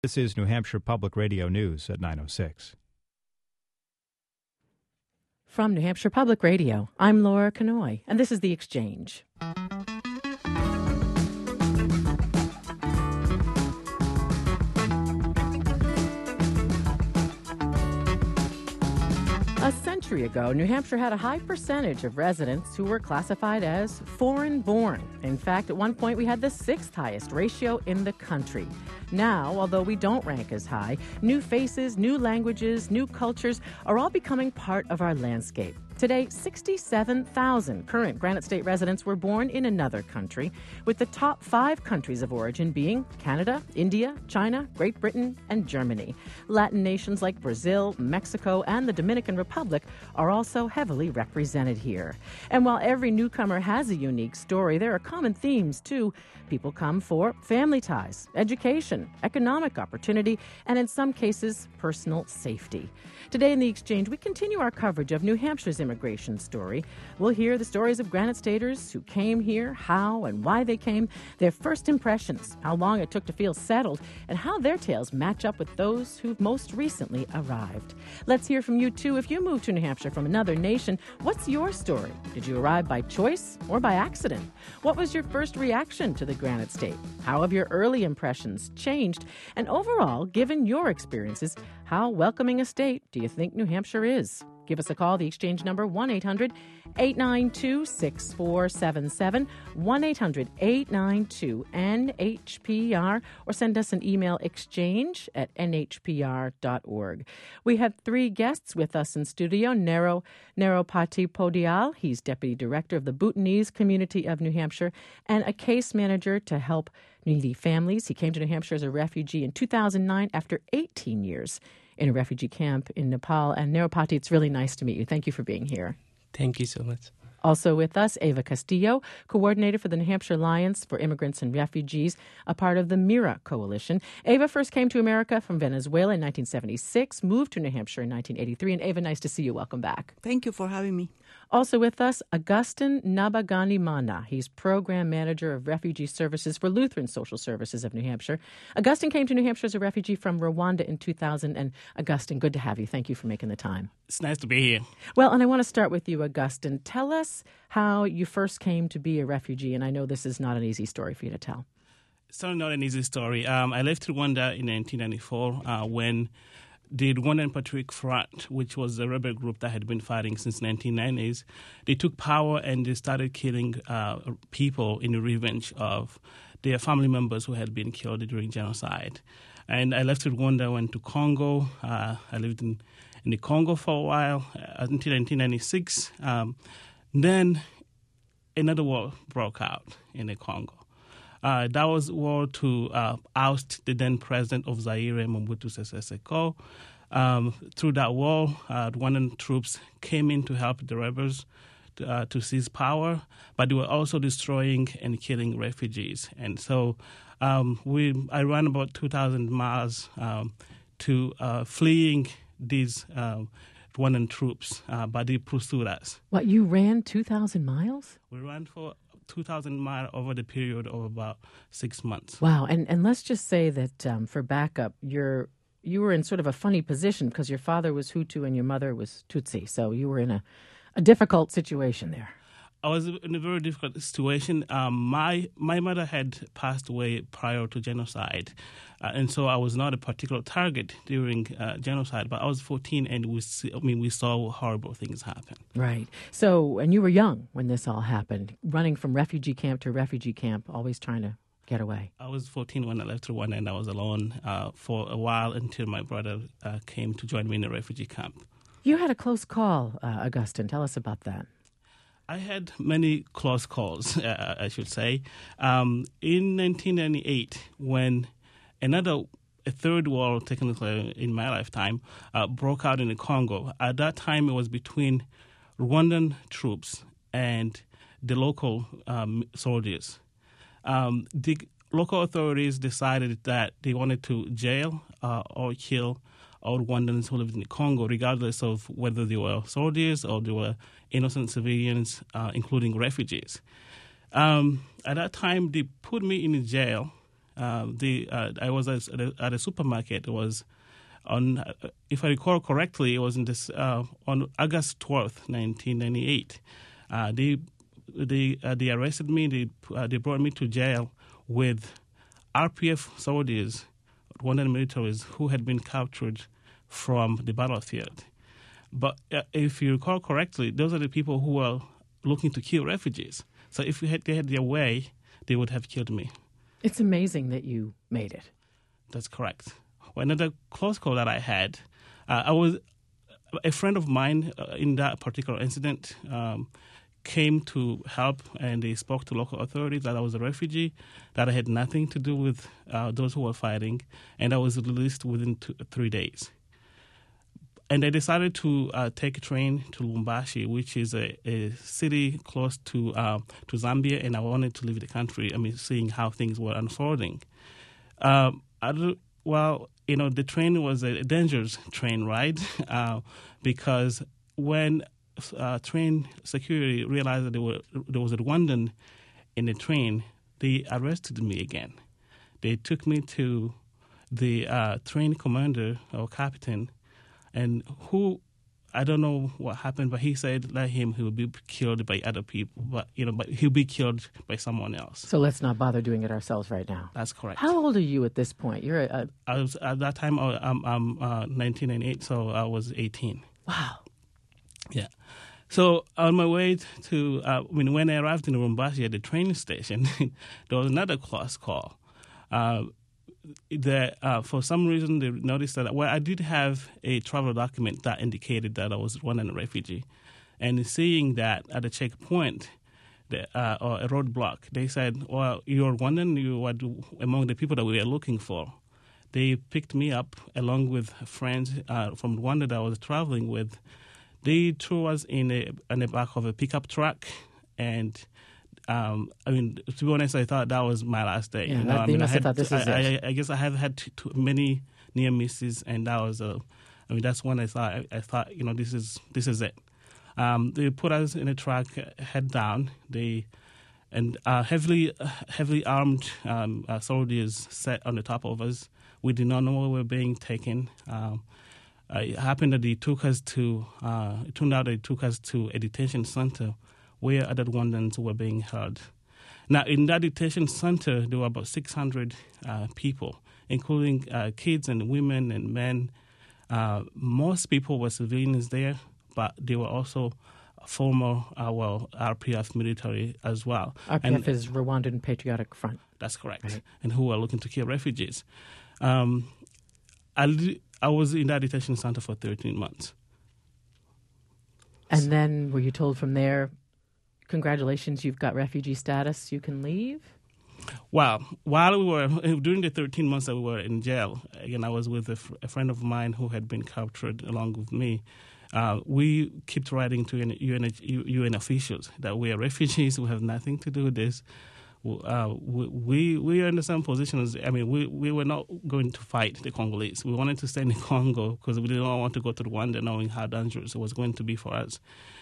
This is New Hampshire Public Radio News at 9:06. From New Hampshire Public Radio, I'm Laura Canoy, and this is The Exchange. A century ago, New Hampshire had a high percentage of residents who were classified as foreign-born. In fact, at one point, we had the sixth highest ratio in the country. Now, although we don't rank as high, new faces, new languages, new cultures are all becoming part of our landscape. Today, 67,000 current Granite State residents were born in another country, with the top 5 countries of origin being Canada, India, China, Great Britain, and Germany. Latin nations like Brazil, Mexico, and the Dominican Republic are also heavily represented here. And while every newcomer has a unique story, there are common themes, too. People come for family ties, education, economic opportunity, and in some cases, personal safety. Today in The Exchange, we continue our coverage of New Hampshire's immigration story. We'll hear the stories of Granite Staters who came here, how and why they came, their first impressions, how long it took to feel settled, and how their tales match up with those who've most recently arrived. Let's hear from you, too. If you moved to New Hampshire from another nation, what's your story? Did you arrive by choice or by accident? What was your first reaction to the Granite State? How have your early impressions changed? And overall, given your experiences, how welcoming a state do you think New Hampshire is? Give us a call. The Exchange number, 1-800-892-6477, 1-800-892-NHPR, or send us an email, exchange@nhpr.org. We have 3 guests with us in studio. Nero Patipodial, he's Deputy Director of the Bhutanese Community of New Hampshire and a case manager to help needy families. He came to New Hampshire as a refugee in 2009 after 18 years in a refugee camp in Nepal. And Nero Pati, it's really nice to meet you. Thank you for being here. Thank you so much. Also with us, Ava Castillo, coordinator for the New Hampshire Alliance for Immigrants and Refugees, a part of the MIRA coalition. Ava first came to America from Venezuela in 1976, moved to New Hampshire in 1983. And Ava, nice to see you. Welcome back. Thank you for having me. Also with us, Augustin Nabagani Mana. He's Program Manager of Refugee Services for Lutheran Social Services of New Hampshire. Augustin came to New Hampshire as a refugee from Rwanda in 2000. And Augustin, good to have you. Thank you for making the time. It's nice to be here. Well, and I want to start with you, Augustin. Tell us how you first came to be a refugee. And I know this is not an easy story for you to tell. It's certainly not an easy story. I left Rwanda in 1994 when the Rwandan Patriotic Front, which was a rebel group that had been fighting since 1990s, they took power and they started killing people in revenge of their family members who had been killed during genocide. And I left Rwanda, went to Congo. I lived in the Congo for a while until 1996. Then another war broke out in the Congo. That was war to oust the then president of Zaire, Mobutu Sese Seko. Through that war, Rwandan troops came in to help the rebels to seize power, but they were also destroying and killing refugees. And so I ran about 2,000 miles to fleeing these Rwandan troops, but they pursued us. What, you ran 2,000 miles? We ran for 2,000 miles over the period of about 6 months. Wow. And let's just say that for backup, you were in sort of a funny position because your father was Hutu and your mother was Tutsi. So you were in a difficult situation there. I was in a very difficult situation. My mother had passed away prior to genocide, and so I was not a particular target during genocide. But I was 14, and we saw horrible things happen. Right. So, and you were young when this all happened, running from refugee camp to refugee camp, always trying to get away. I was 14 when I left Rwanda, and I was alone for a while until my brother came to join me in the refugee camp. You had a close call, Augustin. Tell us about that. I had many close calls, I should say. In 1998, when a third war, technically in my lifetime, broke out in the Congo, at that time it was between Rwandan troops and the local soldiers. The local authorities decided that they wanted to jail or kill all Rwandans who lived in the Congo, regardless of whether they were soldiers or they were innocent civilians, including refugees. At that time, they put me in jail I was at a supermarket. It was on, if I recall correctly, it was on August 12th, 1998. They arrested me. They brought me to jail with RPF soldiers, Rwandan militaries who had been captured from the battlefield. But if you recall correctly, those are the people who were looking to kill refugees. So if they had their way, they would have killed me. It's amazing that you made it. That's correct. Well, another close call that I had, I was a friend of mine in that particular incident came to help, and they spoke to local authorities that I was a refugee, that I had nothing to do with those who were fighting, and I was released within 3 days. And I decided to take a train to Lubumbashi, which is a city close to Zambia, and I wanted to leave the country. I mean, seeing how things were unfolding. The train was a dangerous train ride because when train security realized that there was a Rwandan in the train, they arrested me again. They took me to the train commander or captain, and who, I don't know what happened, but he said let him, he will be killed by other people, but he'll be killed by someone else. So let's not bother doing it ourselves right now. That's correct. How old are you at this point? You're I was at that time. I'm 1998, so I was 18. Wow. Yeah. So on my way to, when I arrived in Lubumbashi at the train station, there was another close call. For some reason, they noticed that, I did have a travel document that indicated that I was Rwandan refugee. And seeing that at a checkpoint or a roadblock, they said, well, you're Rwandan, you are among the people that we are looking for. They picked me up along with friends from Rwanda that I was traveling with. They threw us in the back of a pickup truck, and to be honest, I thought that was my last day. Yeah, you must have thought this is it. I guess I have had too many near misses, and that was that's when I thought this is it. They put us in a truck, head down. Heavily armed soldiers sat on the top of us. We did not know where we were being taken. It happened that it turned out they took us to a detention center where other Rwandans were being held. Now, in that detention center, there were about 600 people, including kids and women and men. Most people were civilians there, but they were also former RPF military as well. RPF is Rwandan Patriotic Front. That's correct, right. And who were looking to kill refugees. I was in that detention center for 13 months. And then were you told from there, congratulations, you've got refugee status, you can leave? Well, during the 13 months that we were in jail, again, I was with a friend of mine who had been captured along with me. We kept writing to UN officials that we are refugees, we have nothing to do with this. We are in the same position as, we were not going to fight the Congolese. We wanted to stay in Congo because we didn't want to go to Rwanda knowing how dangerous it was going to be for us.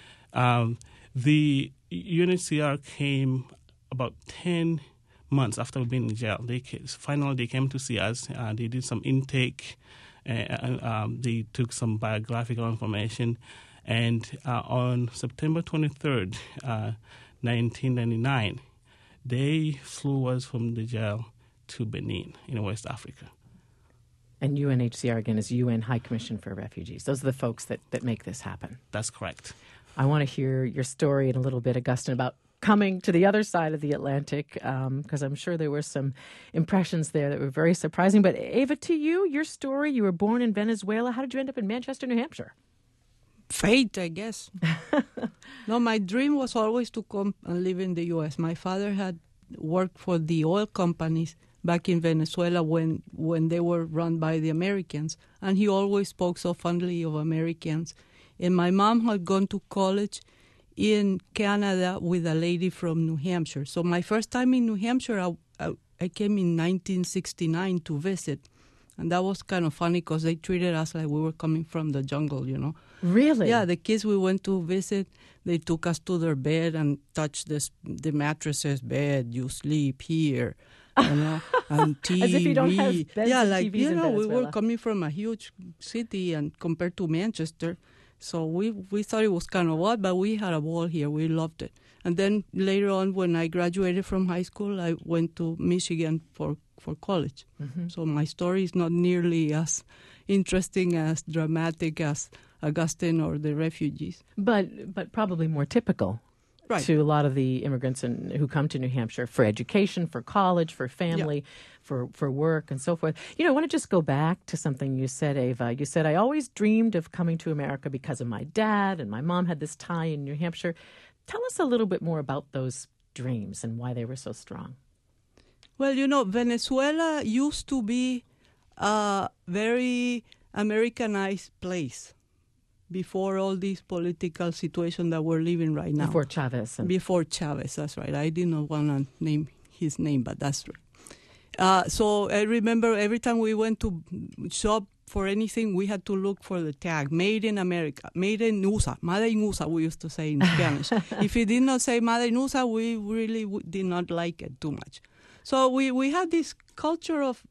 The UNHCR came about 10 months after we've been in jail. They came to see us. They did some intake. They took some biographical information. And on September 23rd, 1999, they flew us from the jail to Benin in West Africa. And UNHCR, again, is UN High Commission for Refugees. Those are the folks that make this happen. That's correct. I want to hear your story in a little bit, Augustin, about coming to the other side of the Atlantic, because I'm sure there were some impressions there that were very surprising. But Ava, to you, your story, you were born in Venezuela. How did you end up in Manchester, New Hampshire? Fate, I guess. No, my dream was always to come and live in the U.S. My father had worked for the oil companies back in Venezuela when they were run by the Americans, and he always spoke so fondly of Americans. And my mom had gone to college in Canada with a lady from New Hampshire. So my first time in New Hampshire, I came in 1969 to visit. And that was kind of funny because they treated us like we were coming from the jungle, Really? Yeah, the kids we went to visit, they took us to their bed and touched the mattresses, bed, you sleep here. and TV. As if you don't have beds and like, TVs in we Venezuela. were coming from a huge city and compared to Manchester. So we thought it was kind of odd, but we had a ball here. We loved it. And then later on, when I graduated from high school, I went to Michigan for college. Mm-hmm. So my story is not nearly as interesting, as dramatic as Augustine or the refugees. But probably more typical. Right. To a lot of the immigrants who come to New Hampshire for education, for college, for family, for work, and so forth. I want to just go back to something you said, Ava. You said, I always dreamed of coming to America because of my dad, and my mom had this tie in New Hampshire. Tell us a little bit more about those dreams and why they were so strong. Well, Venezuela used to be a very Americanized place before all this political situation that we're living right now. Before Chavez. Before Chavez, that's right. I did not want to name his name, but that's right. So I remember every time we went to shop for anything, we had to look for the tag, Made in America, Made in USA, Made in USA, we used to say in Spanish. If it did not say Made in USA, we really did not like it too much. So we had this culture of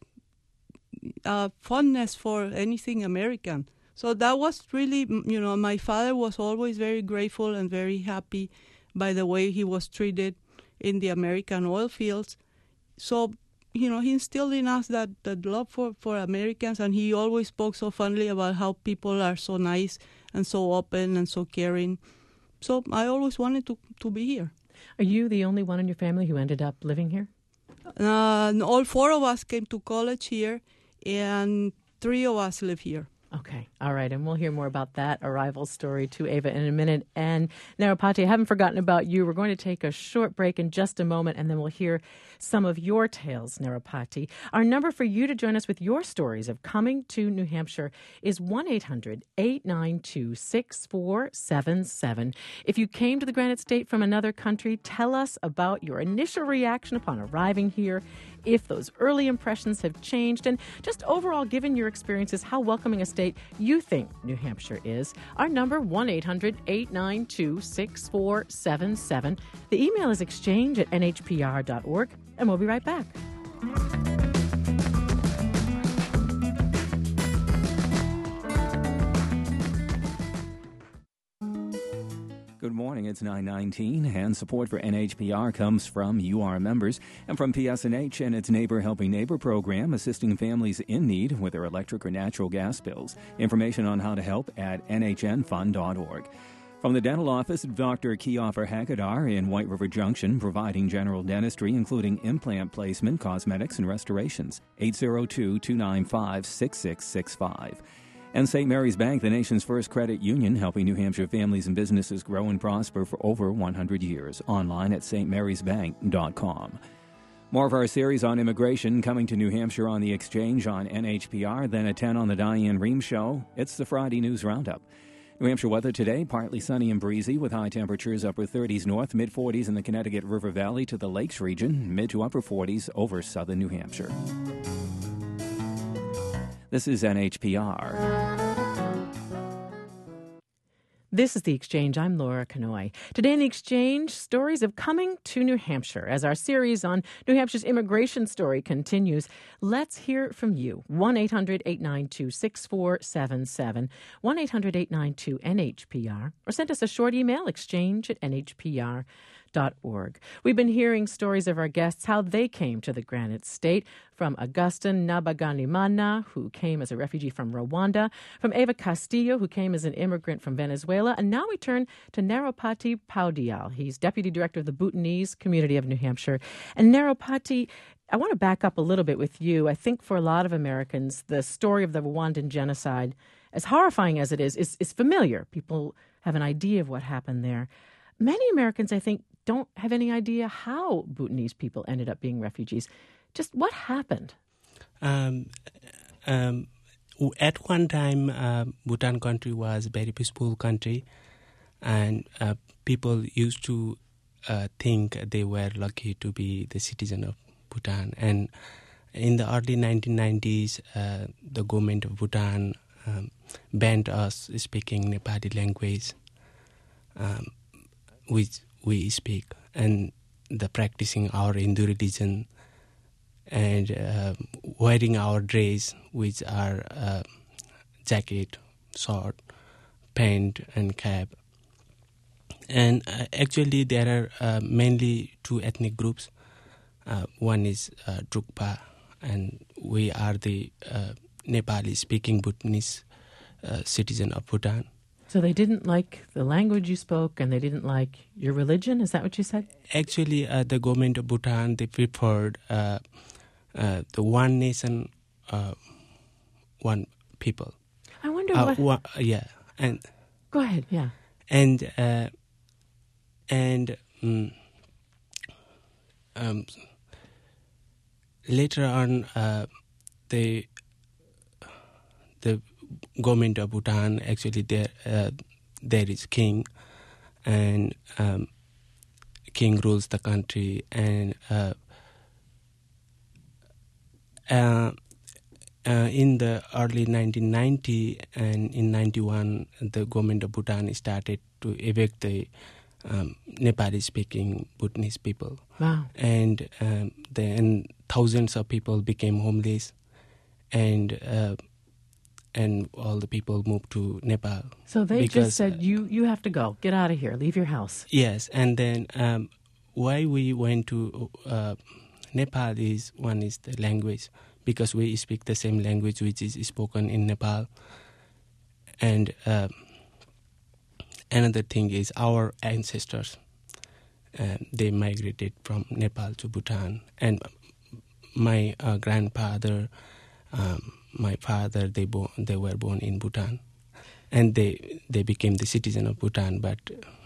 fondness for anything American. So that was really, my father was always very grateful and very happy by the way he was treated in the American oil fields. So, he instilled in us that love for Americans, and he always spoke so fondly about how people are so nice and so open and so caring. So I always wanted to be here. Are you the only one in your family who ended up living here? All four of us came to college here, and 3 of us live here. Okay. All right. And we'll hear more about that arrival story to Ava in a minute. And Narapati, I haven't forgotten about you. We're going to take a short break in just a moment, and then we'll hear some of your tales, Narapati. Our number for you to join us with your stories of coming to New Hampshire is 1-800-892-6477. If you came to the Granite State from another country, tell us about your initial reaction upon arriving here, if those early impressions have changed, and just overall, given your experiences, how welcoming a state you think New Hampshire is. Our number, 1-800-892-6477. The email is exchange@nhpr.org, and we'll be right back. Good morning, it's 9:19, and support for NHPR comes from UR members and from PSNH and its Neighbor Helping Neighbor program, assisting families in need with their electric or natural gas bills. Information on how to help at nhnfund.org. From the dental office, Dr. Kioffer Hagedar in White River Junction, providing general dentistry, including implant placement, cosmetics, and restorations. 802-295-6665. And St. Mary's Bank, the nation's first credit union, helping New Hampshire families and businesses grow and prosper for over 100 years. Online at stmarysbank.com. More of our series on immigration coming to New Hampshire on the Exchange on NHPR, then at 10 on the Diane Rehm Show. It's the Friday News Roundup. New Hampshire weather today, partly sunny and breezy with high temperatures upper 30s north, mid-40s in the Connecticut River Valley to the Lakes region, mid to upper 40s over southern New Hampshire. This is NHPR. This is The Exchange. I'm Laura Kanoy. Today in The Exchange, stories of coming to New Hampshire. As our series on New Hampshire's immigration story continues, let's hear from you. 1-800-892-6477, 1-800-892-NHPR, or send us a short email, exchange@nhpr.org. We've been hearing stories of our guests, how they came to the Granite State, from Augustine Nabagalimana, who came as a refugee from Rwanda, from Ava Castillo, who came as an immigrant from Venezuela, and now we turn to Narapati Paudial. He's Deputy Director of the Bhutanese Community of New Hampshire. And Narapati, I want to back up a little bit with you. I think for a lot of Americans, the story of the Rwandan genocide, as horrifying as it is familiar. People have an idea of what happened there. Many Americans, I think, don't have any idea how Bhutanese people ended up being refugees. Just what happened? At one time, Bhutan country was a very peaceful country, and people used to think they were lucky to be the citizen of Bhutan. And in the early 1990s, the government of Bhutan banned us speaking Nepali language, which we speak, and the practicing our Hindu religion and wearing our dress, which are jacket, short, pant, and cap. And actually, there are mainly two ethnic groups. One is Drukpa, and we are the Nepali-speaking Bhutanese citizen of Bhutan. So they didn't like the language you spoke, and they didn't like your religion? Is that what you said? Actually, the government of Bhutan, they preferred the one nation, one people. I wonder what... Yeah. And Go ahead, yeah. And later on, the government of Bhutan, actually there is king, and king rules the country, and in the early 1990 and in 91, the government of Bhutan started to evict the Nepali-speaking Bhutanese people. Wow. And then thousands of people became homeless, and all the people moved to Nepal. So they just said, you have to go. Get out of here. Leave your house. Yes, and then why we went to Nepal is, one is the language, because we speak the same language which is spoken in Nepal. And another thing is our ancestors, they migrated from Nepal to Bhutan. And my grandfather, my father, they were born in Bhutan. And they became the citizen of Bhutan. But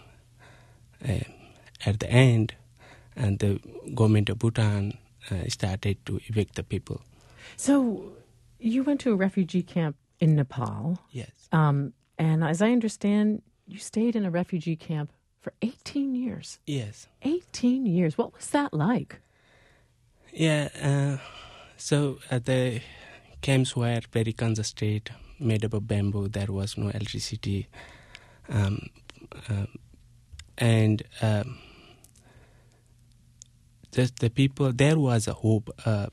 at the end, and the government of Bhutan started to evict the people. So you went to a refugee camp in Nepal. Yes. And as I understand, you stayed in a refugee camp for 18 years. Yes. 18 years. What was that like? Yeah. So the camps were very congested, made up of bamboo. There was no electricity. And just the people, there was a hope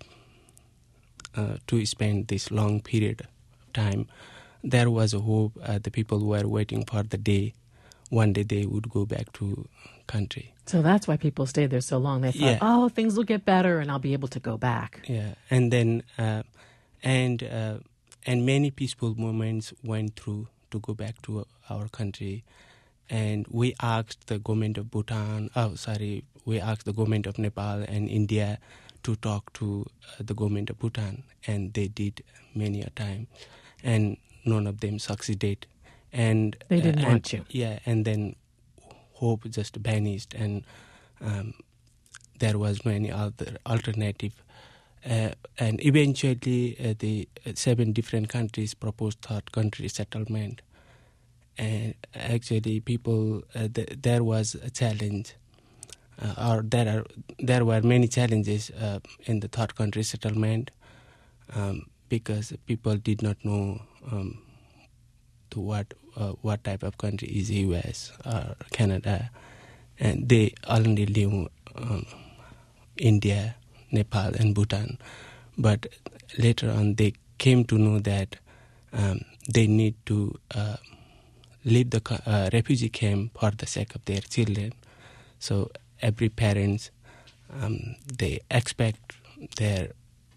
to spend this long period of time. There was a hope. The people were waiting for the day, one day they would go back to country. So that's why people stayed there so long. They thought, oh, things will get better and I'll be able to go back. Yeah, and then and many peaceful movements went through to go back to our country. And we asked the government of Bhutan, we asked the government of Nepal and India to talk to the government of Bhutan, and they did many a time, and none of them succeeded. And they didn't want you. Yeah, and then hope just vanished, and there was many other alternative. And eventually, the 7 different countries proposed third country settlement. And actually, people, there was a challenge, or there were many challenges in the third country settlement, because people did not know to what type of country is U.S. or Canada, and they only knew India, Nepal, and Bhutan. But later on, they came to know that they need to leave the refugee camp for the sake of their children. So every parents, they expect their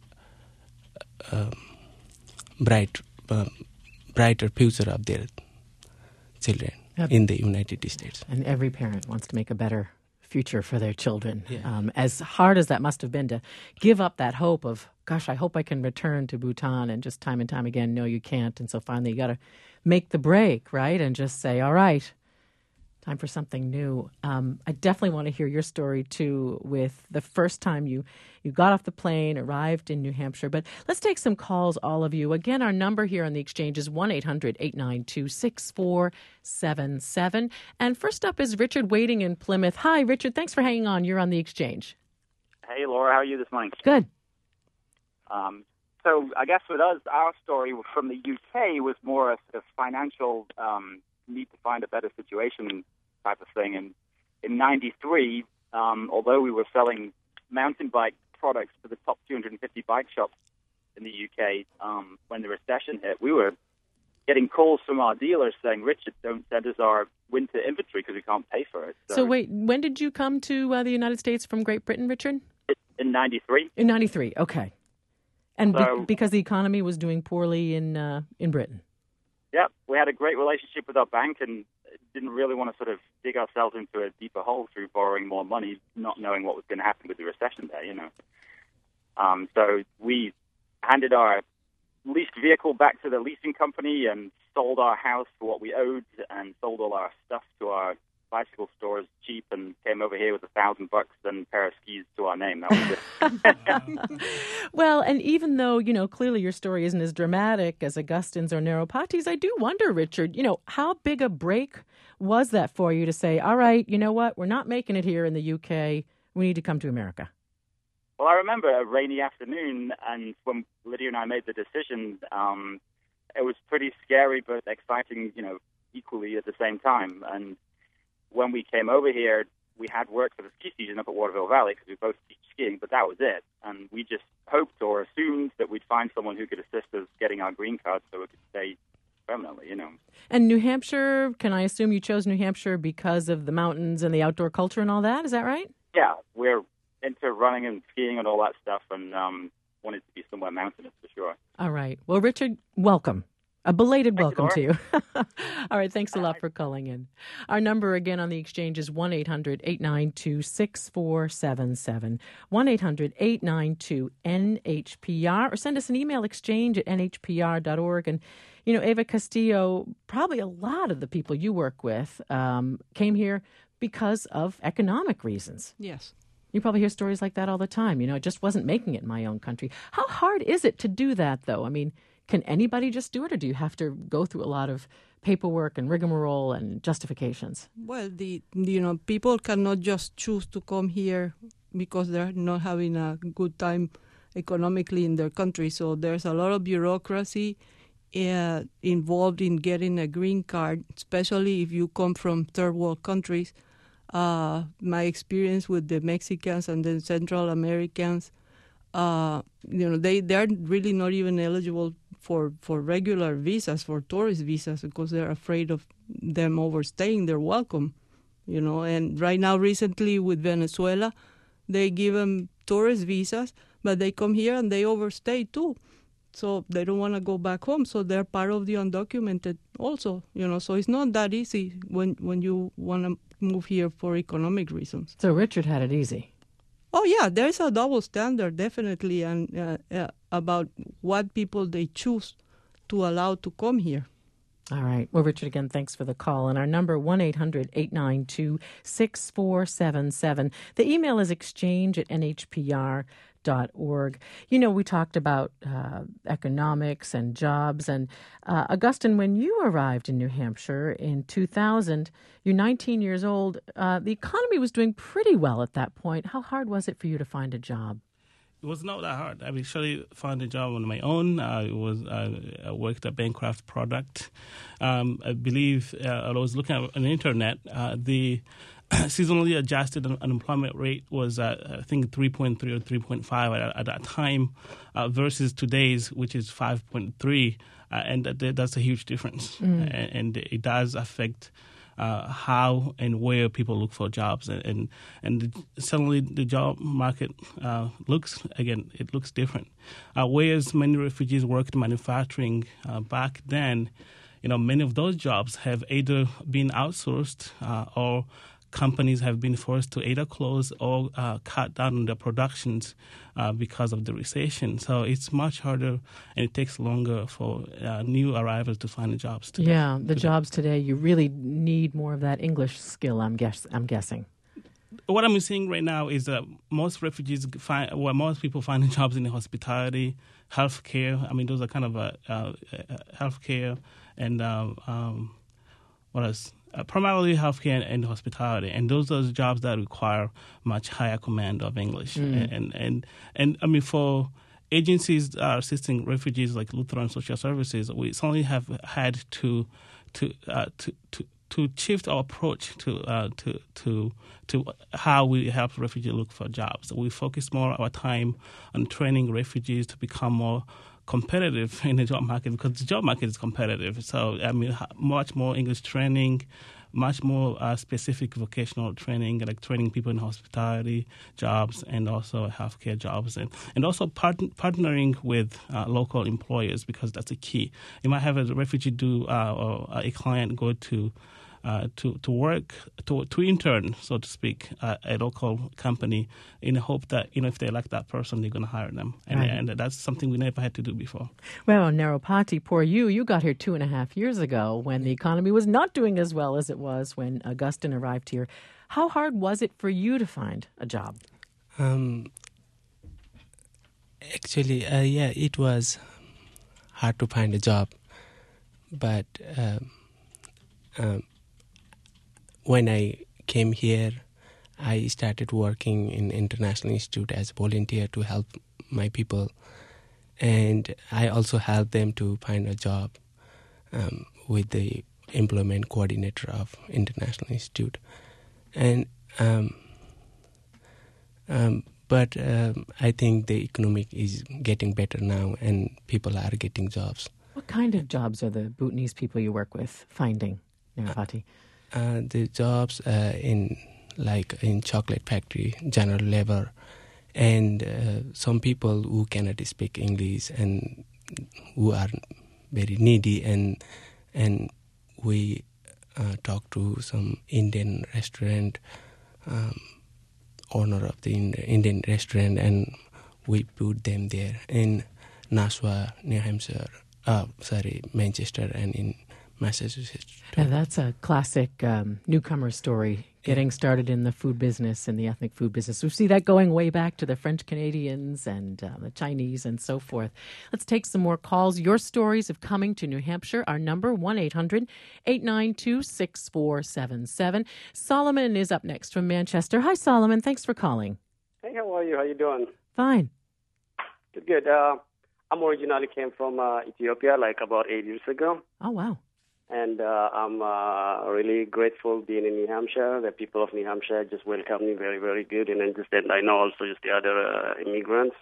brighter future of their children in the United States. And every parent wants to make a better future for their children. Yeah. As hard as that must have been to give up that hope of, gosh, I hope I can return to Bhutan, and just time and time again, no, you can't. And so finally you got to make the break, right? And just say, all right, time for something new. I definitely want to hear your story, too, with the first time you got off the plane, arrived in New Hampshire. But let's take some calls, all of you. Again, our number here on the exchange is 1-800-892-6477. And first up is Richard waiting in Plymouth. Hi, Richard. Thanks for hanging on. You're on the exchange. Hey, Laura. How are you this morning? Good. So I guess with us, our story from the UK was more a financial need to find a better situation type of thing. And in '93, although we were selling mountain bikes products to the top 250 bike shops in the UK when the recession hit. We were getting calls from our dealers saying, Richard, don't send us our winter inventory because we can't pay for it. So wait, when did you come to the United States from Great Britain, Richard? In 93. In 93, okay. And So- because the economy was doing poorly in Britain. Yep, we had a great relationship with our bank and didn't really want to sort of dig ourselves into a deeper hole through borrowing more money, not knowing what was going to happen with the recession there, you know. So we handed our leased vehicle back to the leasing company and sold our house for what we owed and sold all our stuff to our bicycle stores cheap and came over here with $1,000 and a pair of skis to our name. That was it. Well, and even though, you know, clearly your story isn't as dramatic as Augustine's or Naropati's, I do wonder, Richard, you know, how big a break was that for you to say, all right, you know what, we're not making it here in the UK, we need to come to America? Well, I remember a rainy afternoon, and when Lydia and I made the decision, it was pretty scary but exciting, you know, equally at the same time. And when we came over here, we had work for the ski season up at Waterville Valley because we both teach skiing, but that was it. And we just hoped or assumed that we'd find someone who could assist us getting our green cards so we could stay permanently, you know. And New Hampshire, can I assume you chose New Hampshire because of the mountains and the outdoor culture and all that? Is that right? Yeah, we're into running and skiing and all that stuff, and wanted to be somewhere mountainous for sure. All right. Well, Richard, welcome. A belated Thank you, welcome to you. All right. Thanks a lot for calling in. Our number again on the exchange is 1-800-892-6477, 1-800-892-NHPR, or send us an email, exchange@nhpr.org. And, you know, Eva Castillo, probably a lot of the people you work with came here because of economic reasons. Yes. You probably hear stories like that all the time. You know, it just wasn't making it in my own country. How hard is it to do that, though? I mean, can anybody just do it, or do you have to go through a lot of paperwork and rigmarole and justifications? Well, people cannot just choose to come here because they're not having a good time economically in their country. So there's a lot of bureaucracy involved in getting a green card, especially if you come from third world countries. My experience with the Mexicans and the Central Americans, they're really not even eligible for regular visas, for tourist visas, because they're afraid of them overstaying their welcome, you know. And right now, recently with Venezuela, they give them tourist visas, but they come here and they overstay too. So they don't want to go back home, so they're part of the undocumented also, you know. So it's not that easy when you want to move here for economic reasons. So Richard had it easy. Oh, yeah, there's a double standard, definitely, and about what people they choose to allow to come here. All right. Well, Richard, again, thanks for the call. And our number, 1-800-892-6477. The email is exchange@nhpr.org. You know, we talked about economics and jobs. And Augustine, when you arrived in New Hampshire in 2000, you're 19 years old. The economy was doing pretty well at that point. How hard was it for you to find a job? It was not that hard. I actually found a job on my own. I worked at Bancroft Product. I believe I was looking at on the internet. The seasonally adjusted unemployment rate was, I think, 3.3 or 3.5 at that time versus today's, which is 5.3. And that's a huge difference. And it does affect how and where people look for jobs, and suddenly the job market looks different. Whereas many refugees worked manufacturing back then, you know, many of those jobs have either been outsourced or companies have been forced to either close or cut down on their productions because of the recession. So it's much harder and it takes longer for new arrivals to find jobs today. Yeah, the jobs today, you really need more of that English skill, I'm guessing. What I'm seeing right now is that most people find jobs in the hospitality, healthcare. I mean, those are kind of healthcare and what else? Primarily healthcare and hospitality, and those are the jobs that require much higher command of English. And I mean, for agencies that are assisting refugees like Lutheran Social Services, we certainly have had to shift our approach to how we help refugees look for jobs. We focus more of our time on training refugees to become more competitive in the job market, because the job market is competitive. So, I mean, much more English training, much more specific vocational training, like training people in hospitality jobs and also healthcare jobs, and also partnering with local employers, because that's a key. You might have a refugee or a client go to work, to intern, so to speak, a local company, in the hope that, if they like that person, they're going to hire them. And that's something we never had to do before. Well, Narupati, poor you got here 2.5 years ago when the economy was not doing as well as it was when Augustine arrived here. How hard was it for you to find a job? Actually, it was hard to find a job. But when I came here, I started working in International Institute as a volunteer to help my people. And I also helped them to find a job with the employment coordinator of International Institute. And but I think the economic is getting better now and people are getting jobs. What kind of jobs are the Bhutanese people you work with finding, Narupati? The jobs in chocolate factory, general labor, and some people who cannot speak English and who are very needy, and we talk to some Indian restaurant owner of the Indian restaurant, and we put them there in Nashua, New Hampshire, Manchester, and in Massachusetts. Yeah, that's a classic newcomer story, getting started in the food business and the ethnic food business. We see that going way back to the French Canadians and the Chinese and so forth. Let's take some more calls. Your stories of coming to New Hampshire. Our number, 1-800-892-6477. Solomon is up next from Manchester. Hi, Solomon. Thanks for calling. Hey, how are you? How you doing? Fine. Good. I'm originally came from Ethiopia about 8 years ago. Oh, wow. And I'm really grateful being in New Hampshire. The people of New Hampshire just welcomed me very, very good. And I know also just the other immigrants.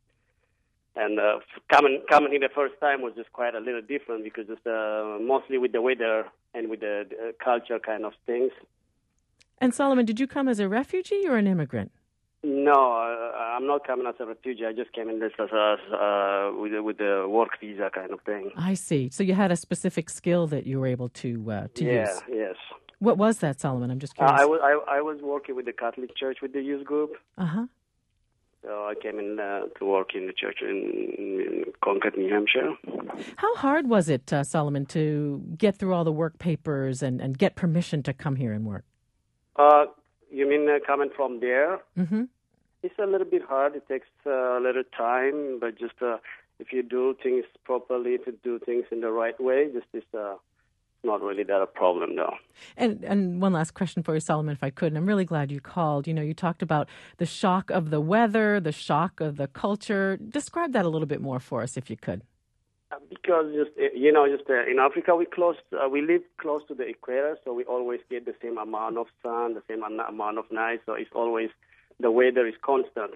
And coming here the first time was just quite a little different, because just mostly with the weather and with the culture kind of things. And Solomon, did you come as a refugee or an immigrant? No, I'm not coming as a refugee. I just came in this as with the work visa kind of thing. I see. So you had a specific skill that you were able to use. Yes. What was that, Solomon? I'm just curious. I was working with the Catholic Church with the youth group. Uh-huh. So I came in to work in the church in Concord, New Hampshire. How hard was it, Solomon, to get through all the work papers and get permission to come here and work? You mean coming from there? Mm-hmm. It's a little bit hard. It takes a little time, but just if you do things properly, if you do things in the right way, it's not really that a problem, though. And one last question for you, Solomon, if I could, and I'm really glad you called. You talked about the shock of the weather, the shock of the culture. Describe that a little bit more for us, if you could. Because in Africa we live close to the equator, so we always get the same amount of sun, the same amount of night. So it's always, the weather is constant,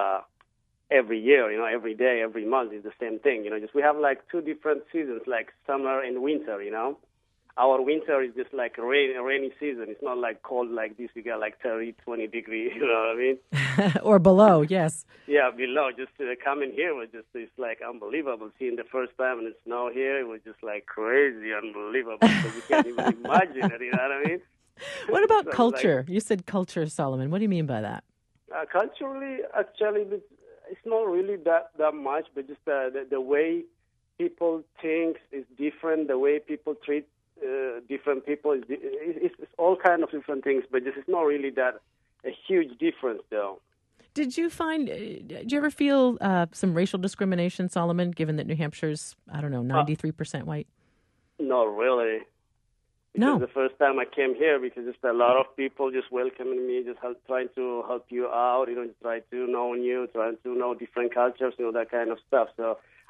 every year, every day, every month is the same thing. We have two different seasons, like summer and winter. Our winter is just like a rainy season. It's not like cold like this. We got 30, 20 degrees, you know what I mean? Or below, yes. Yeah, below. Just coming here was it's unbelievable. Seeing the first time when it snowed here, it was just crazy, unbelievable. So you can't even imagine it, you know what I mean? What about culture? You said culture, Solomon. What do you mean by that? Culturally, actually, it's not really that much, but just the way people think is different, the way people treat different people, it's all kind of different things, but this is not really that a huge difference, though. Did you ever feel some racial discrimination, Solomon, given that New Hampshire's, 93% white? Not really. No. The first time I came here, because just a lot of people just welcoming me, just trying to help you out, try to know you, trying to know different cultures, that kind of stuff. So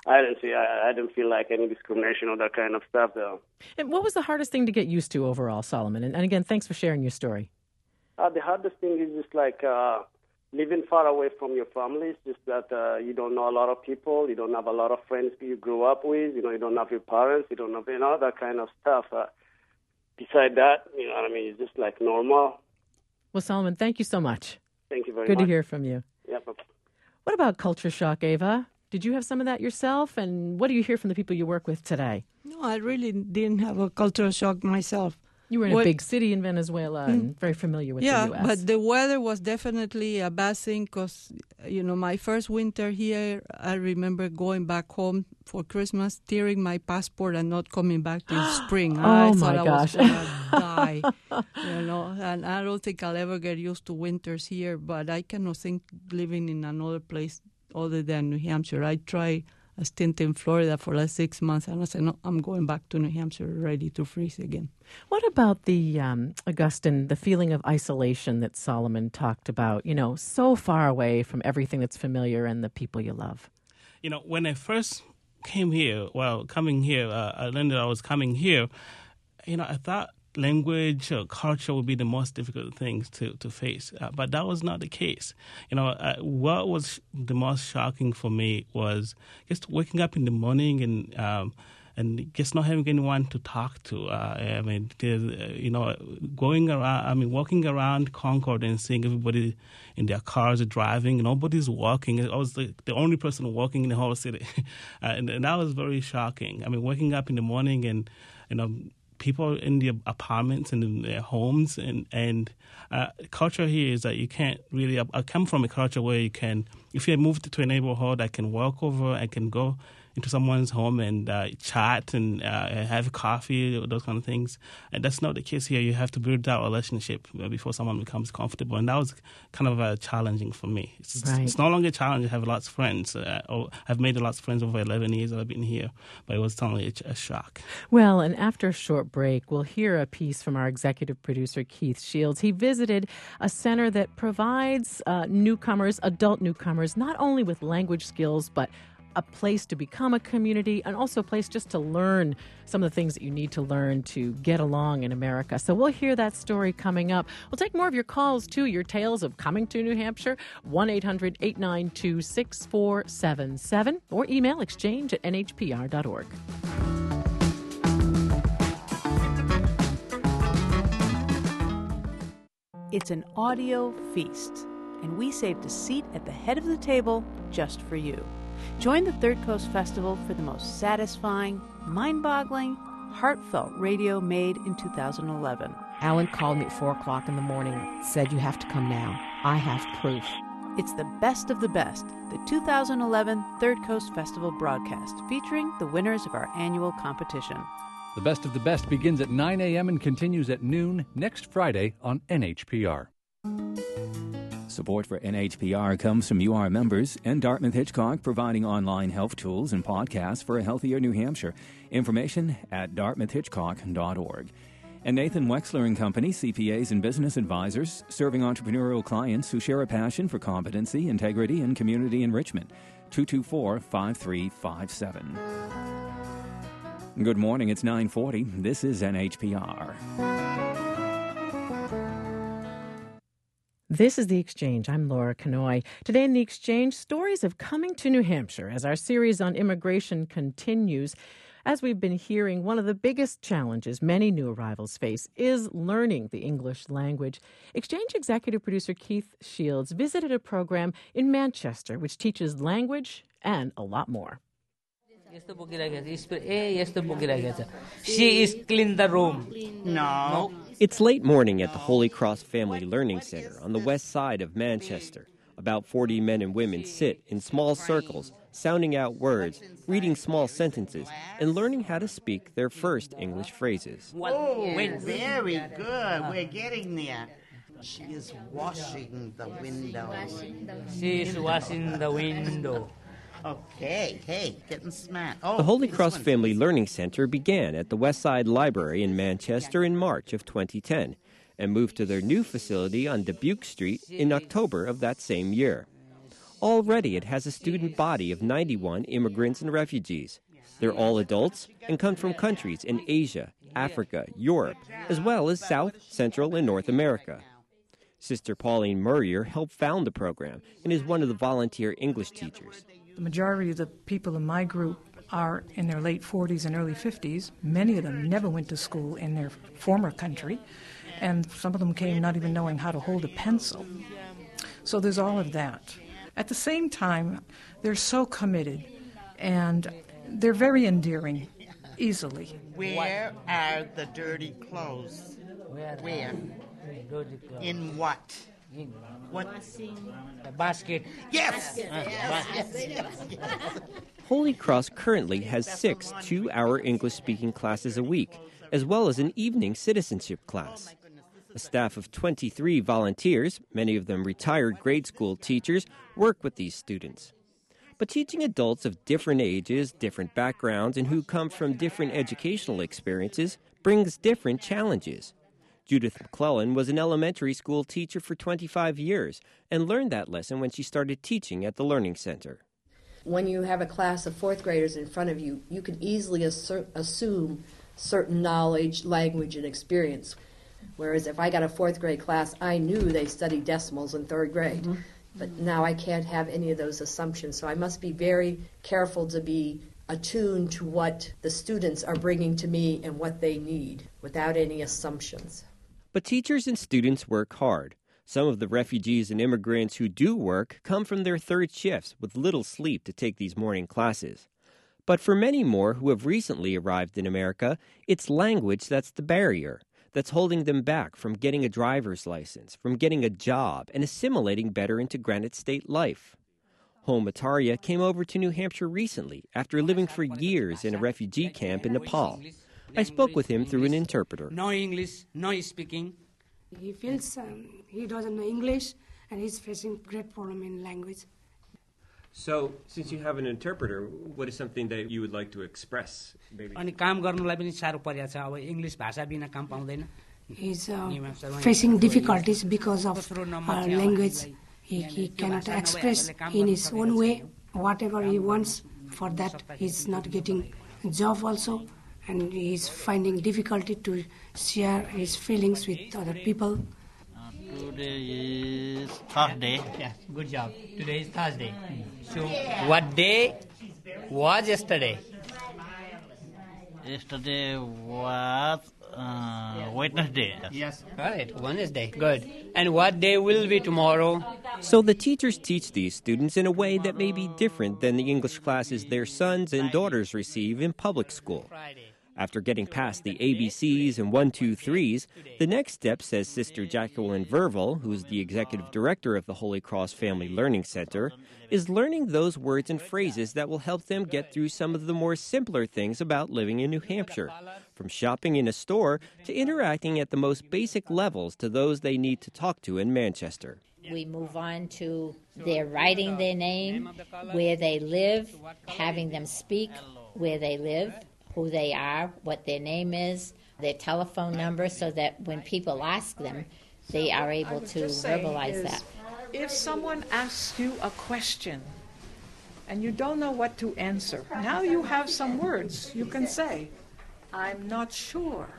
I didn't feel like any discrimination or that kind of stuff, though. And what was the hardest thing to get used to overall, Solomon? And again, thanks for sharing your story. The hardest thing is just like living far away from your family. It's just that you don't know a lot of people. You don't have a lot of friends you grew up with. You don't have your parents. You don't have, that kind of stuff. Beside that, what I mean, it's just like normal. Well, Solomon, thank you so much. Thank you very much. Good to hear from you. Yep. What about culture shock, Ava? Did you have some of that yourself? And what do you hear from the people you work with today? No, I really didn't have a cultural shock myself. You were in a big city in Venezuela and very familiar with the U.S. Yeah, but the weather was definitely a bad thing because, my first winter here, I remember going back home for Christmas, tearing my passport and not coming back till spring. I thought I was going to die, and I don't think I'll ever get used to winters here, but I cannot think living in another place other than New Hampshire. I tried a stint in Florida for like 6 months, and I said, no, I'm going back to New Hampshire ready to freeze again. What about the, Augustine, the feeling of isolation that Solomon talked about, so far away from everything that's familiar and the people you love? When I first came here, I learned that I was coming here, I thought language or culture would be the most difficult things to face. But that was not the case. What was the most shocking for me was just waking up in the morning and just not having anyone to talk to. Going around, walking around Concord and seeing everybody in their cars driving, nobody's walking. I was the only person walking in the whole city. and that was very shocking. Waking up in the morning and, people in their apartments and in their homes, and culture here is that you can't really. I come from a culture where you can, if you moved to a neighborhood, I can walk over, I can go into someone's home and chat and have coffee, those kind of things. And that's not the case here. You have to build that relationship before someone becomes comfortable. And that was kind of challenging for me. It's no longer a challenge. I have lots of friends. I've made lots of friends over 11 years that I've been here. But it was totally a shock. Well, and after a short break, we'll hear a piece from our executive producer, Keith Shields. He visited a center that provides newcomers, adult newcomers, not only with language skills, but a place to become a community, and also a place just to learn some of the things that you need to learn to get along in America. So we'll hear that story coming up. We'll take more of your calls, too, your tales of coming to New Hampshire, 1-800-892-6477, or email exchange@nhpr.org. It's an audio feast, and we saved a seat at the head of the table just for you. Join the Third Coast Festival for the most satisfying, mind-boggling, heartfelt radio made in 2011. Alan called me at 4 o'clock in the morning, said, "You have to come now. I have proof." It's the best of the best, the 2011 Third Coast Festival broadcast, featuring the winners of our annual competition. The best of the best begins at 9 a.m. and continues at noon next Friday on NHPR. Support for NHPR comes from UR members and Dartmouth Hitchcock, providing online health tools and podcasts for a healthier New Hampshire. Information at dartmouthhitchcock.org. And Nathan Wexler and Company, CPAs and business advisors, serving entrepreneurial clients who share a passion for competency, integrity, and community enrichment. 224-5357. Good morning, it's 9:40. This is NHPR. This is The Exchange. I'm Laura Kanoy. Today in The Exchange, stories of coming to New Hampshire as our series on immigration continues. As we've been hearing, one of the biggest challenges many new arrivals face is learning the English language. Exchange executive producer Keith Shields visited a program in Manchester which teaches language and a lot more. She is clean the room. No. It's late morning at the Holy Cross Family Learning Center on the west side of Manchester. About 40 men and women sit in small circles, sounding out words, reading small sentences, and learning how to speak their first English phrases. Oh, very good. We're getting there. She is washing the window. She is washing the window. Okay, hey, getting smart. The Holy Cross Family Learning Center began at the Westside Library in Manchester in March of 2010 and moved to their new facility on Dubuque Street in October of that same year. Already it has a student body of 91 immigrants and refugees. They're all adults and come from countries in Asia, Africa, Europe, as well as South, Central, and North America. Sister Pauline Murrier helped found the program and is one of the volunteer English teachers. The majority of the people in my group are in their late 40s and early 50s. Many of them never went to school in their former country, and some of them came not even knowing how to hold a pencil. So there's all of that. At the same time, they're so committed, and they're very endearing, easily. Where are the dirty clothes? Where? In what? The basket. Yes! Holy Cross currently has 6 two-hour English-speaking classes a week, as well as an evening citizenship class. A staff of 23 volunteers, many of them retired grade school teachers, work with these students. But teaching adults of different ages, different backgrounds, and who come from different educational experiences brings different challenges. Judith McClellan was an elementary school teacher for 25 years and learned that lesson when she started teaching at the Learning Center. When you have a class of fourth graders in front of you, you can easily assume certain knowledge, language, and experience. Whereas if I got a fourth grade class, I knew they studied decimals in third grade. Mm-hmm. But now I can't have any of those assumptions. So I must be very careful to be attuned to what the students are bringing to me and what they need without any assumptions. But teachers and students work hard. Some of the refugees and immigrants who do work come from their third shifts with little sleep to take these morning classes. But for many more who have recently arrived in America, it's language that's the barrier, that's holding them back from getting a driver's license, from getting a job, and assimilating better into Granite State life. Home Ataria came over to New Hampshire recently after living for years in a refugee camp in Nepal. I spoke with him through an interpreter. No English, no speaking. He feels he doesn't know English and he's facing great problem in language. So, since you have an interpreter, what is something that you would like to express? अनि काम गर्नलाई पनि साह्रो परिरहेछ अब English भाषा बिना काम पाउँदैन. He's facing difficulties because of language. He cannot express in his own way whatever he wants. For that, he's not getting a job also. And he's finding difficulty to share his feelings with other people. Today is Thursday. Yeah, good job. Today is Thursday. So, what day was yesterday? Yesterday was Wednesday. Yes, correct. Wednesday. Good. And what day will be tomorrow? So the teachers teach these students in a way that may be different than the English classes their sons and daughters receive in public school. After getting past the ABCs and 1, 2, 3s, the next step, says Sister Jacqueline Verville, who is the executive director of the Holy Cross Family Learning Center, is learning those words and phrases that will help them get through some of the more simpler things about living in New Hampshire, from shopping in a store to interacting at the most basic levels to those they need to talk to in Manchester. We move on to their writing their name, where they live, having them speak where they live, who they are, what their name is, their telephone number, so that when people ask them, they are able to verbalize that. If someone asks you a question and you don't know what to answer, now you have some words you can say. I'm not sure.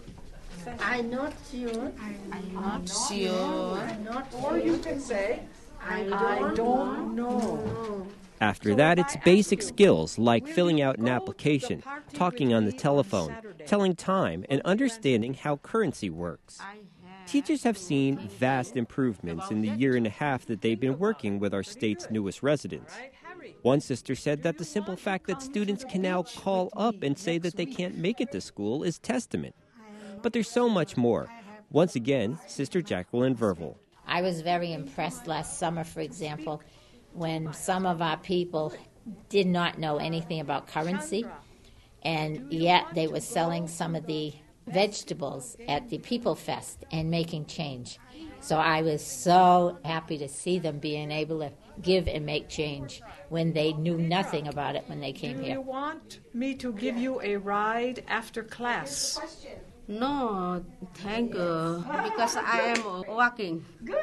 I'm not sure. I'm not sure. Or you can say, I don't know. After that, it's basic skills like filling out an application, talking on the telephone, telling time, and understanding how currency works. Teachers have seen vast improvements in the year and a half that they've been working with our state's newest residents. One sister said that the simple fact that students can now call up and say that they can't make it to school is testament. But there's so much more. Once again, Sister Jacqueline Verville. I was very impressed last summer, for example, when some of our people did not know anything about currency, and yet they were selling some of the vegetables at the People Fest and making change. So I was so happy to see them being able to give and make change when they knew nothing about it when they came here. Do you want me to give you a ride after class? No, thank you, because I am walking. Good.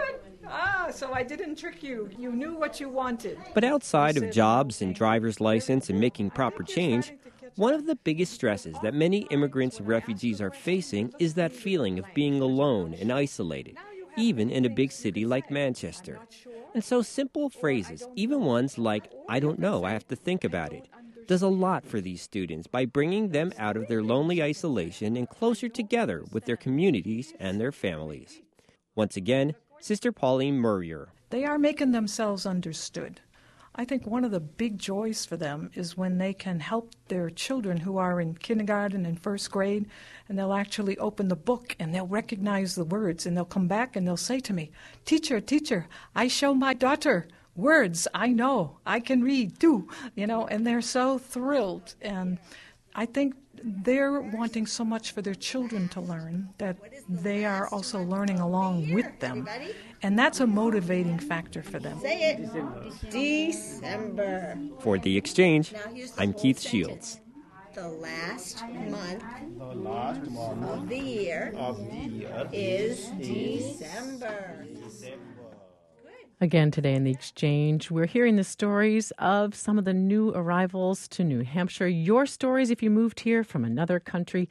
So I didn't trick you. You knew what you wanted. But outside of jobs and driver's license and making proper change, one of the biggest stresses that many immigrants and refugees are facing is that feeling of being alone and isolated, even in a big city like Manchester. And so simple phrases, even ones like, "I don't know, I have to think about it," does a lot for these students by bringing them out of their lonely isolation and closer together with their communities and their families. Once again, Sister Pauline Murrier. They are making themselves understood. I think one of the big joys for them is when they can help their children who are in kindergarten and first grade, and they'll actually open the book and they'll recognize the words, and they'll come back and they'll say to me, Teacher, I show my daughter words I know, I can read too, and they're so thrilled. And I think they're wanting so much for their children to learn that they are also learning along with them. And that's a motivating factor for them. Say it. December. For The Exchange, I'm Keith Shields. The last month of the year is December. Again today in The Exchange, we're hearing the stories of some of the new arrivals to New Hampshire. Your stories if you moved here from another country,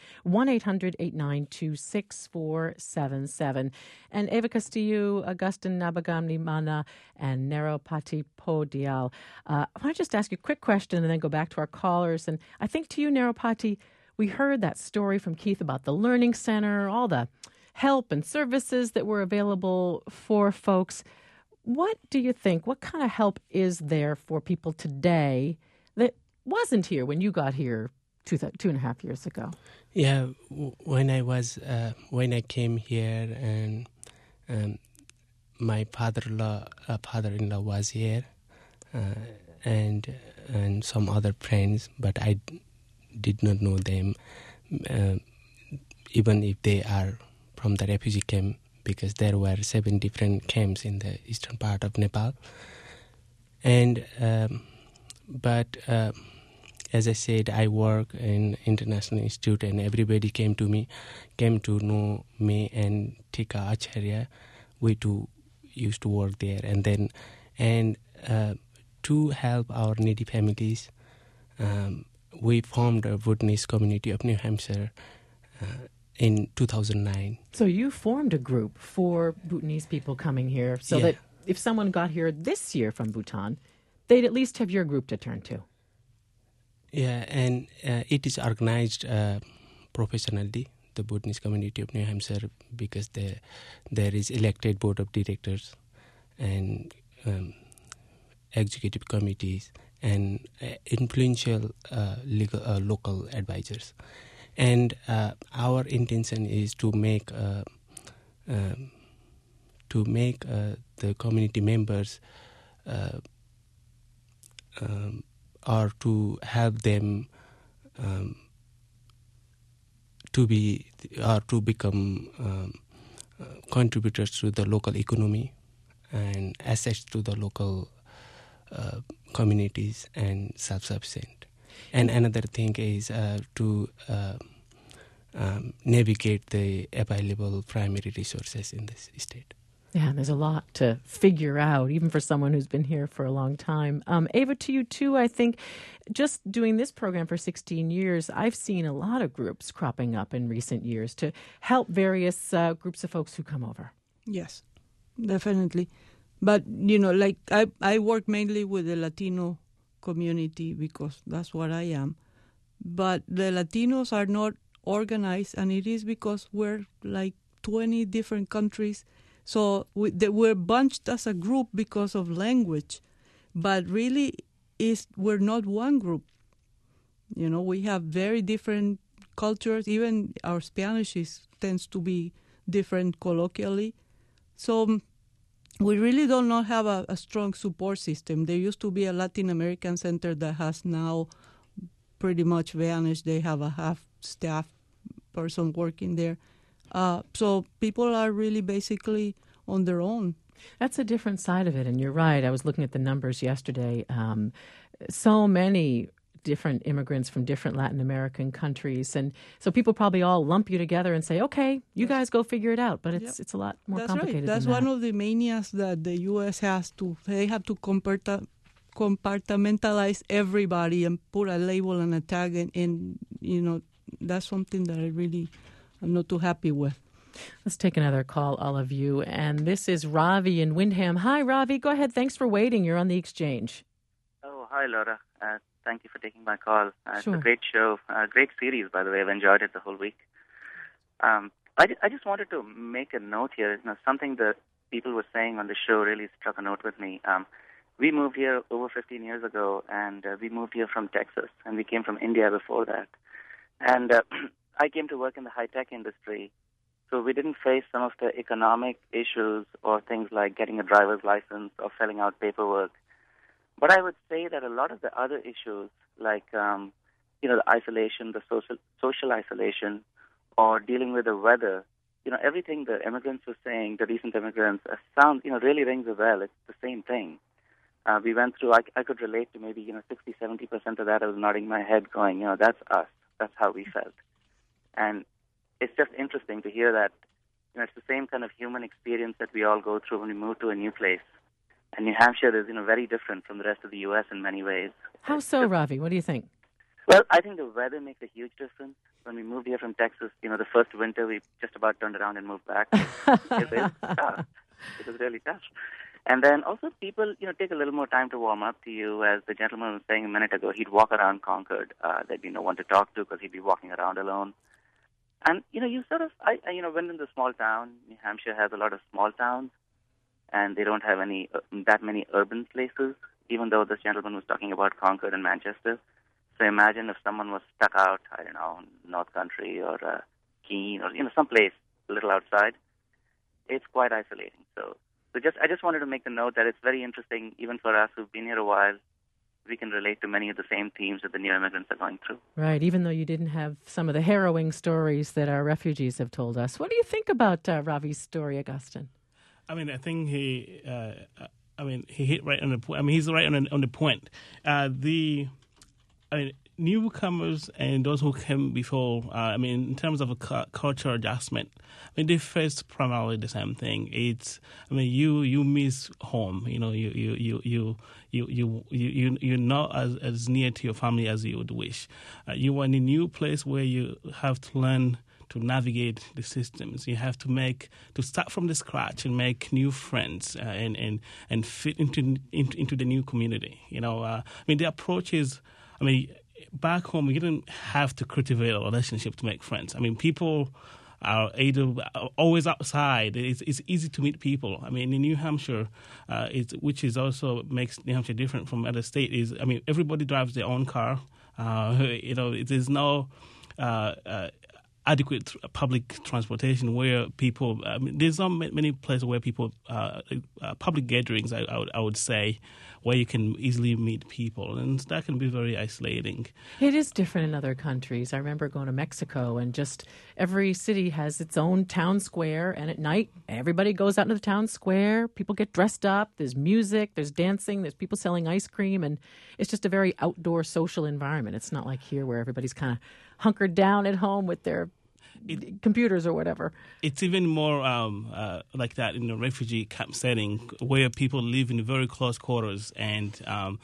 1-800-892-6477. And Eva Castillo, Augustin Nabagamni Mana, and Naropati Podial. I want to just ask you a quick question and then go back to our callers. And I think to you, Naropati, we heard that story from Keith about the Learning Center, all the help and services that were available for folks. What do you think? What kind of help is there for people today that wasn't here when you got here 2.5 years ago? Yeah, when I came here, and my father-in-law was here, and some other friends, but I did not know them, even if they are from the refugee camp, because there were 7 different camps in the eastern part of Nepal. And but as I said, I work in International Institute, and everybody came to know me and Tika Acharya. We too used to work there, and to help our needy families, we formed a Bhutanese community of New Hampshire in 2009. So you formed a group for Bhutanese people coming here so that if someone got here this year from Bhutan, they'd at least have your group to turn to. Yeah, and it is organized professionally, the Bhutanese community of New Hampshire, because there is elected board of directors and executive committees and influential local advisors. And our intention is to make the community members or to help them to become contributors to the local economy and assets to the local communities and self-sufficient. And another thing is to navigate the available primary resources in this state. Yeah, there's a lot to figure out, even for someone who's been here for a long time. Eva, to you too, I think just doing this program for 16 years, I've seen a lot of groups cropping up in recent years to help various groups of folks who come over. Yes, definitely. But, like I work mainly with the Latino community because that's what I am. But the Latinos are not organized, and it is because we're like 20 different countries. So we're bunched as a group because of language, but really we're not one group. We have very different cultures. Even our Spanish tends to be different colloquially. So we really do not have a strong support system. There used to be a Latin American center that has now pretty much vanished. They have a half-staff person working there. So people are really basically on their own. That's a different side of it, and you're right. I was looking at the numbers yesterday. So many different immigrants from different Latin American countries. And so people probably all lump you together and say, okay, you guys go figure it out. But it's a lot more complicated That's than that. one of the manias that the U.S. has to. They have to compartmentalize everybody and put a label and a tag. And that's something that I'm not too happy with. Let's take another call, all of you. And this is Ravi in Windham. Hi, Ravi. Go ahead. Thanks for waiting. You're on the exchange. Oh, hi, Laura. Thank you for taking my call. It's Sure. a great show. Great series, by the way. I've enjoyed it the whole week. I just wanted to make a note here. Something that people were saying on the show really struck a note with me. We moved here over 15 years ago, and we moved here from Texas, and we came from India before that. And I came to work in the high-tech industry, so we didn't face some of the economic issues or things like getting a driver's license or filling out paperwork. But I would say that a lot of the other issues, like the isolation, the social isolation, or dealing with the weather, everything the immigrants were saying, the recent immigrants, really rings a bell. It's the same thing. We went through. I could relate to maybe 60-70% of that. I was nodding my head, going, that's us. That's how we felt. And it's just interesting to hear that it's the same kind of human experience that we all go through when we move to a new place. And New Hampshire is, very different from the rest of the U.S. in many ways. How so, Ravi? What do you think? Well, I think the weather makes a huge difference. When we moved here from Texas, the first winter, we just about turned around and moved back. It was really tough. And then also people, take a little more time to warm up to you. As the gentleman was saying a minute ago, he'd walk around Concord. There'd be no one to talk to because he'd be walking around alone. And, you sort of, I went into a small town. New Hampshire has a lot of small towns, and they don't have that many urban places, even though this gentleman was talking about Concord and Manchester. So imagine if someone was stuck out, I don't know, North Country or Keene or, someplace a little outside. It's quite isolating. So I just wanted to make the note that it's very interesting, even for us who've been here a while, we can relate to many of the same themes that the new immigrants are going through. Right, even though you didn't have some of the harrowing stories that our refugees have told us. What do you think about Ravi's story, Augustine? I think he hit right on the point. He's right on the point. Newcomers and those who came before, in terms of a cultural adjustment, they face primarily the same thing. It's, you miss home. You're not as near to your family as you would wish. You are in a new place where you have to learn to navigate the systems. You have to start from the scratch and make new friends and fit into the new community. The approach is, back home, you didn't have to cultivate a relationship to make friends. People are always outside. It's easy to meet people. In New Hampshire, which is also makes New Hampshire different from other states, is everybody drives their own car. There's no adequate public transportation where people. There's not many places where people public gatherings. I would say, where you can easily meet people, and that can be very isolating. It is different in other countries. I remember going to Mexico, and just every city has its own town square, and at night, everybody goes out into the town square. People get dressed up. There's music, there's dancing, there's people selling ice cream, and it's just a very outdoor social environment. It's not like here where everybody's kind of hunkered down at home with their computers or whatever. It's even more like that in a refugee camp setting where people live in very close quarters, and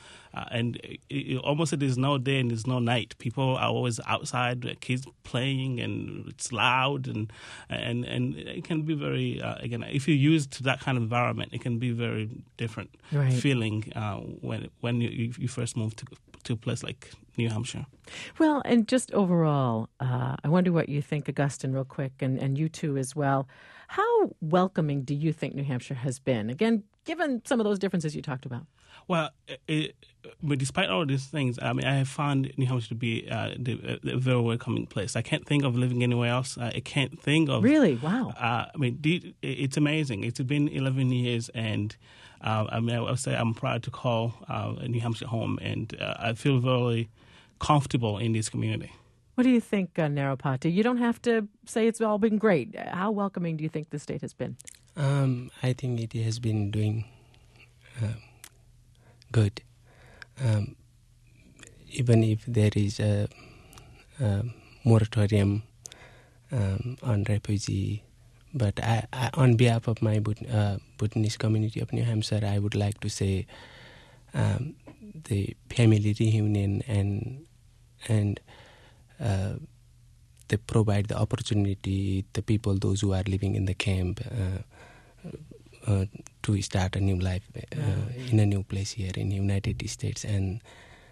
almost there's no day and there's no night. People are always outside, kids playing, and it's loud, and it can be very again, if you're used to that kind of environment, it can be very different feeling when you first move to a place like New Hampshire. Well, and just overall, I wonder what you think, Augustine, real quick, and you too as well. How welcoming do you think New Hampshire has been? Again, given some of those differences you talked about. Well, but despite all these things, I have found New Hampshire to be a very welcoming place. I can't think of living anywhere else. I can't think of... Really? Wow. It's amazing. It's been 11 years, and I would say I'm proud to call New Hampshire home, and I feel very comfortable in this community. What do you think, Narapati? You don't have to say it's all been great. How welcoming do you think the state has been? I think it has been doing good. even if there is a moratorium on refugee. But I, on behalf of my Bhutanese community of New Hampshire, I would like to say the family reunion and they provide the opportunity the people, those who are living in the camp, to start a new life in a new place here in the United States. And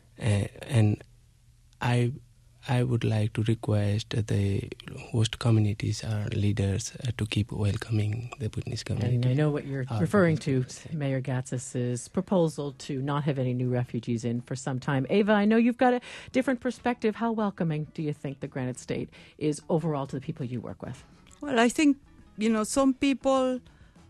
I would like to request the host communities or leaders to keep welcoming the Bhutanese community. And I know what you're referring to, Mayor Gatsis's proposal to not have any new refugees in for some time. Ava, I know you've got a different perspective. How welcoming do you think the Granite State is overall to the people you work with? Well, I think, some people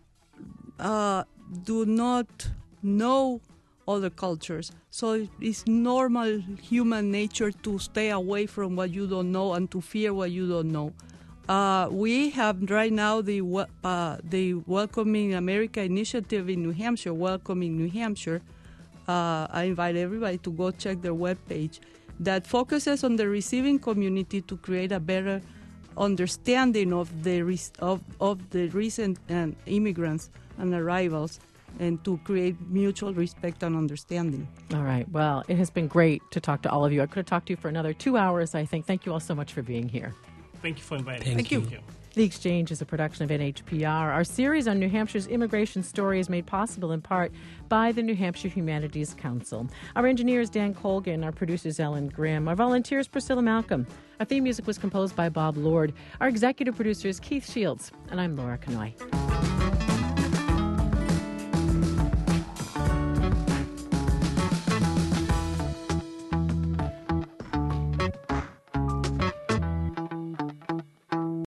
do not know other cultures. So it's normal human nature to stay away from what you don't know and to fear what you don't know. We have right now the Welcoming America initiative in New Hampshire, Welcoming New Hampshire. I invite everybody to go check their webpage that focuses on the receiving community to create a better understanding of the recent immigrants and arrivals, and to create mutual respect and understanding. All right. Well, it has been great to talk to all of you. I could have talked to you for another 2 hours, I think. Thank you all so much for being here. Thank you for inviting me. Thank you. The Exchange is a production of NHPR. Our series on New Hampshire's immigration story is made possible in part by the New Hampshire Humanities Council. Our engineer is Dan Colgan. Our producer is Ellen Grimm. Our volunteer is Priscilla Malcolm. Our theme music was composed by Bob Lord. Our executive producer is Keith Shields. And I'm Laura Kanoy.